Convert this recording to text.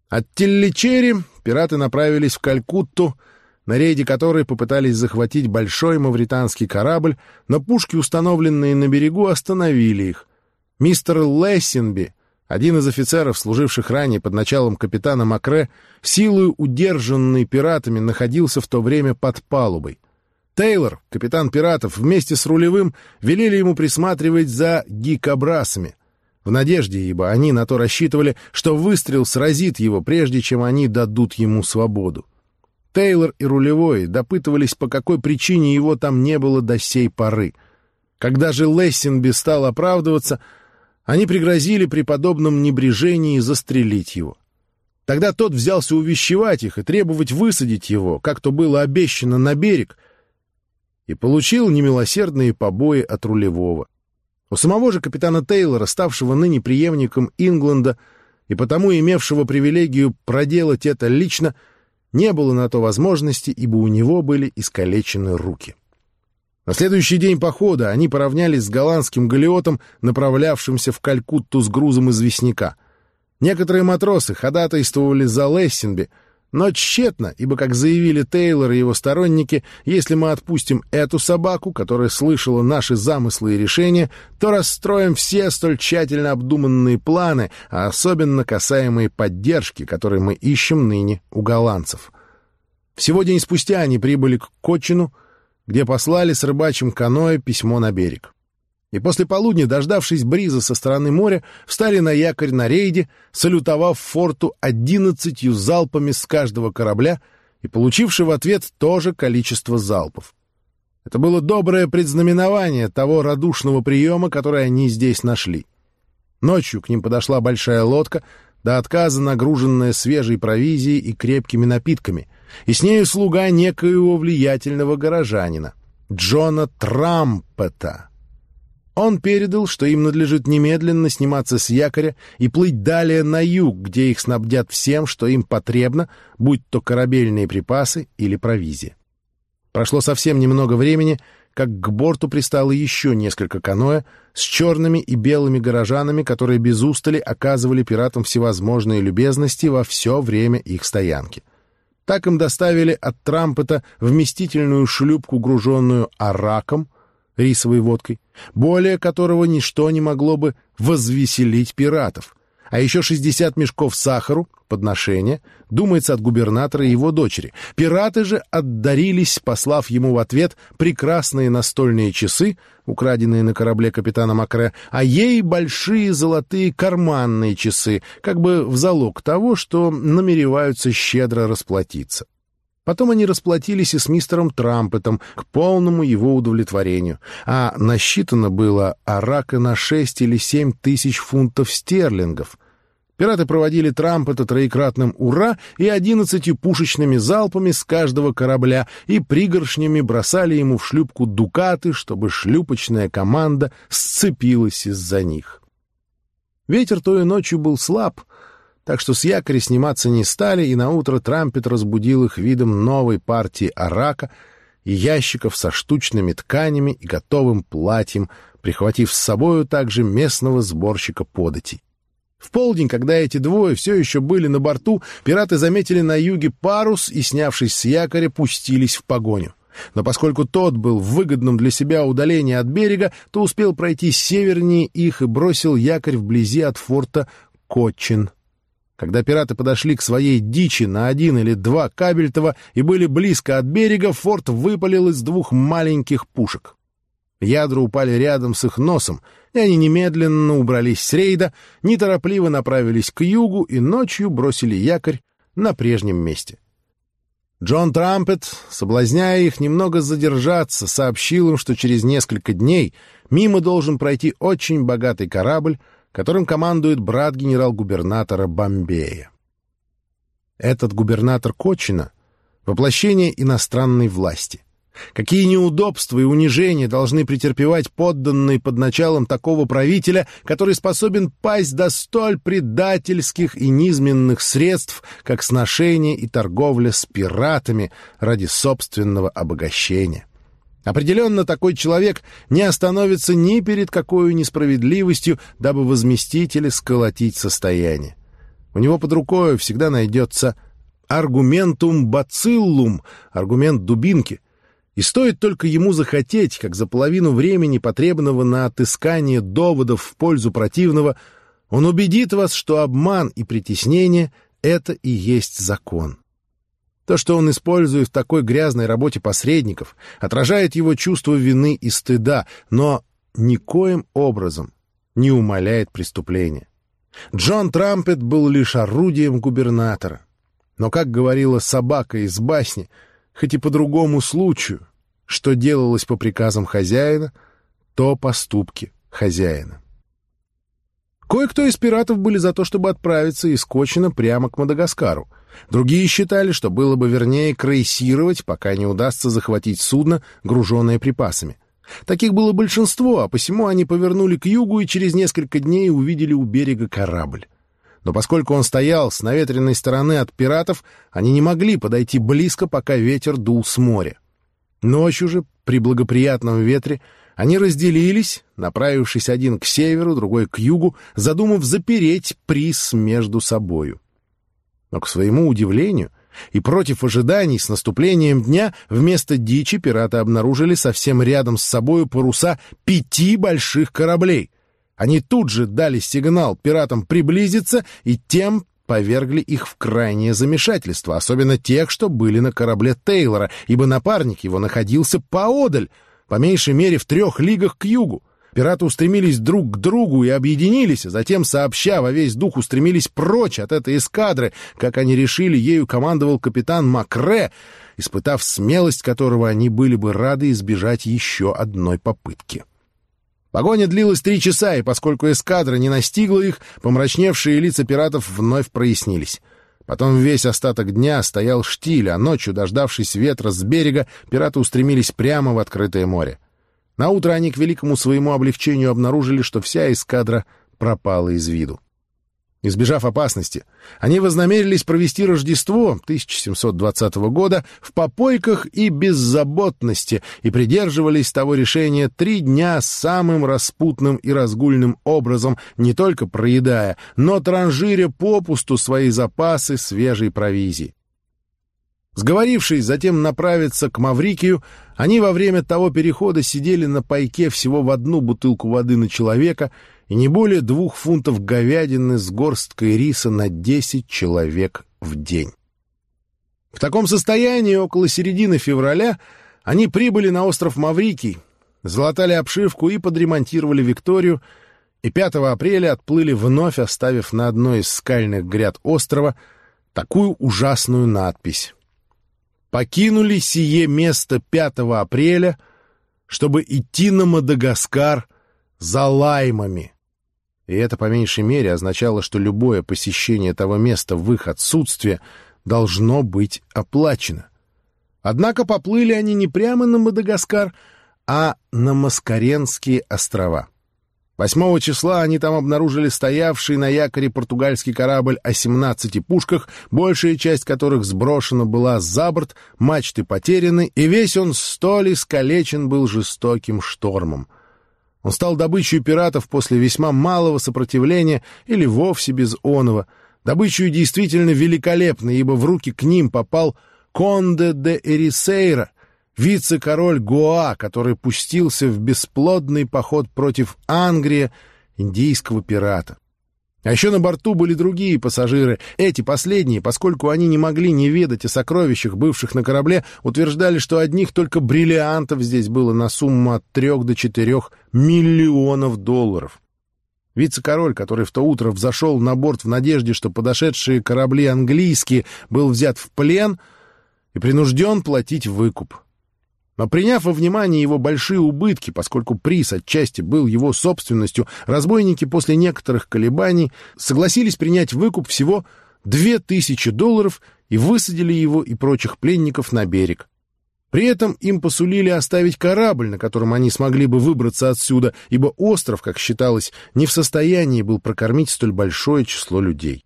От Телличери пираты направились в Калькутту, на рейде которой попытались захватить большой мавританский корабль, но пушки, установленные на берегу, остановили их. Мистер Лессенби, один из офицеров, служивших ранее под началом капитана Макре, силою удержанный пиратами, находился в то время под палубой. Тейлор, капитан пиратов, вместе с рулевым велели ему присматривать за дикобрасами, в надежде, ибо они на то рассчитывали, что выстрел сразит его, прежде чем они дадут ему свободу. Тейлор и рулевой допытывались, по какой причине его там не было до сей поры. Когда же Лессенби стал оправдываться, они пригрозили при подобном небрежении застрелить его. Тогда тот взялся увещевать их и требовать высадить его, как то было обещано, на берег, и получил немилосердные побои от рулевого. У самого же капитана Тейлора, ставшего ныне преемником Ингленда и потому имевшего привилегию проделать это лично, не было на то возможности, ибо у него были искалечены руки. На следующий день похода они поравнялись с голландским галеотом, направлявшимся в Калькутту с грузом известняка. Некоторые матросы ходатайствовали за Лессенби, но тщетно, ибо, как заявили Тейлор и его сторонники, если мы отпустим эту собаку, которая слышала наши замыслы и решения, то расстроим все столь тщательно обдуманные планы, а особенно касаемые поддержки, которые мы ищем ныне у голландцев. Всего день спустя они прибыли к Кочину, где послали с рыбачьим каноэ письмо на берег. И после полудня, дождавшись бриза со стороны моря, встали на якорь на рейде, салютовав форту 11 залпами с каждого корабля и получивши в ответ то же количество залпов. Это было доброе предзнаменование того радушного приема, который они здесь нашли. Ночью к ним подошла большая лодка, до отказа нагруженная свежей провизией и крепкими напитками, и с нею слуга некоего влиятельного горожанина, Джона Трампета. Он передал, что им надлежит немедленно сниматься с якоря и плыть далее на юг, где их снабдят всем, что им потребно, будь то корабельные припасы или провизия. Прошло совсем немного времени, как к борту пристало еще несколько каноэ с черными и белыми горожанами, которые без устали оказывали пиратам всевозможные любезности во все время их стоянки. Так им доставили от Трампета вместительную шлюпку, груженную араком, рисовой водкой, более которого ничто не могло бы возвеселить пиратов, а еще 60 мешков сахару, подношения, думается, от губернатора и его дочери. Пираты же отдарились, послав ему в ответ прекрасные настольные часы, украденные на корабле капитана Макре, а ей большие золотые карманные часы, как бы в залог того, что намереваются щедро расплатиться. Потом они расплатились и с мистером Трампетом к полному его удовлетворению, а насчитано было арака на 6 или 7 тысяч фунтов стерлингов. Пираты проводили Трампета троекратным «Ура» и 11 пушечными залпами с каждого корабля и пригоршнями бросали ему в шлюпку дукаты, чтобы шлюпочная команда сцепилась из-за них. Ветер той ночью был слаб, так что с якоря сниматься не стали, и наутро Трампет разбудил их видом новой партии арака и ящиков со штучными тканями и готовым платьем, прихватив с собою также местного сборщика податей. В полдень, когда эти двое все еще были на борту, пираты заметили на юге парус и, снявшись с якоря, пустились в погоню. Но поскольку тот был в выгодном для себя удалении от берега, то успел пройти севернее их и бросил якорь вблизи от форта Кочин. Когда пираты подошли к своей дичи на 1 или 2 кабельтова и были близко от берега, форт выпалил из 2 маленьких пушек. Ядра упали рядом с их носом, и они немедленно убрались с рейда, неторопливо направились к югу и ночью бросили якорь на прежнем месте. Джон Трампет, соблазняя их немного задержаться, сообщил им, что через несколько дней мимо должен пройти очень богатый корабль, которым командует брат генерал-губернатора Бомбея. Этот губернатор Кочина — воплощение иностранной власти. Какие неудобства и унижения должны претерпевать подданные под началом такого правителя, который способен пасть до столь предательских и низменных средств, как сношение и торговля с пиратами ради собственного обогащения. Определенно, такой человек не остановится ни перед какой несправедливостью, дабы возместить или сколотить состояние. У него под рукой всегда найдется аргументум бациллум, аргумент дубинки. И стоит только ему захотеть, как за половину времени, потребного на отыскание доводов в пользу противного, он убедит вас, что обман и притеснение — это и есть закон. То, что он использует в такой грязной работе посредников, отражает его чувство вины и стыда, но никоим образом не умаляет преступления. Джон Трампет был лишь орудием губернатора. Но, как говорила собака из басни, хоть и по другому случаю, что делалось по приказам хозяина, то поступки хозяина. Кое-кто из пиратов были за то, чтобы отправиться из Кочина прямо к Мадагаскару. Другие считали, что было бы вернее крейсировать, пока не удастся захватить судно, груженное припасами. Таких было большинство, а посему они повернули к югу и через несколько дней увидели у берега корабль. Но поскольку он стоял с наветренной стороны от пиратов, они не могли подойти близко, пока ветер дул с моря. Ночью же, при благоприятном ветре, они разделились, направившись один к северу, другой к югу, задумав запереть приз между собою. Но, к своему удивлению и против ожиданий, с наступлением дня вместо дичи пираты обнаружили совсем рядом с собою паруса 5 больших кораблей. Они тут же дали сигнал пиратам приблизиться и тем повергли их в крайнее замешательство, особенно тех, что были на корабле Тейлора, ибо напарник его находился поодаль, по меньшей мере в 3 лигах к югу. Пираты устремились друг к другу и объединились, а затем, сообща во весь дух, устремились прочь от этой эскадры. Как они решили, ею командовал капитан Макре, испытав смелость которого они были бы рады избежать еще одной попытки. Погоня длилась 3 часа, и поскольку эскадра не настигла их, помрачневшие лица пиратов вновь прояснились. Потом весь остаток дня стоял штиль, а ночью, дождавшись ветра с берега, пираты устремились прямо в открытое море. Наутро они к великому своему облегчению обнаружили, что вся эскадра пропала из виду. Избежав опасности, они вознамерились провести Рождество 1720 года в попойках и беззаботности и придерживались того решения 3 дня самым распутным и разгульным образом, не только проедая, но транжиря попусту свои запасы свежей провизии. Сговорившись затем направиться к Маврикию, они во время того перехода сидели на пайке всего в 1 бутылку воды на человека и не более 2 фунтов говядины с горсткой риса на 10 человек в день. В таком состоянии около середины февраля они прибыли на остров Маврикий, залатали обшивку и подремонтировали Викторию, и 5 апреля отплыли вновь, оставив на одной из скальных гряд острова такую ужасную надпись: «Покинули сие место 5 апреля, чтобы идти на Мадагаскар за лаймами». И это по меньшей мере означало, что любое посещение того места в их отсутствие должно быть оплачено. Однако поплыли они не прямо на Мадагаскар, а на Маскаренские острова. 8 числа они там обнаружили стоявший на якоре португальский корабль о 17 пушках, большая часть которых сброшена была за борт, мачты потеряны, и весь он столь искалечен был жестоким штормом. Он стал добычей пиратов после весьма малого сопротивления или вовсе без оного, добычей действительно великолепной, ибо в руки к ним попал Конде де Эрисейра, вице-король Гоа, который пустился в бесплодный поход против Ангрия, индийского пирата. А еще на борту были другие пассажиры. Эти последние, поскольку они не могли не ведать о сокровищах, бывших на корабле, утверждали, что одних только бриллиантов здесь было на сумму от 3 до 4 миллионов долларов. Вице-король, который в то утро взошел на борт в надежде, что подошедшие корабли английские, был взят в плен и принужден платить выкуп. Но приняв во внимание его большие убытки, поскольку приз отчасти был его собственностью, разбойники после некоторых колебаний согласились принять выкуп всего $2000 и высадили его и прочих пленников на берег. При этом им посулили оставить корабль, на котором они смогли бы выбраться отсюда, ибо остров, как считалось, не в состоянии был прокормить столь большое число людей.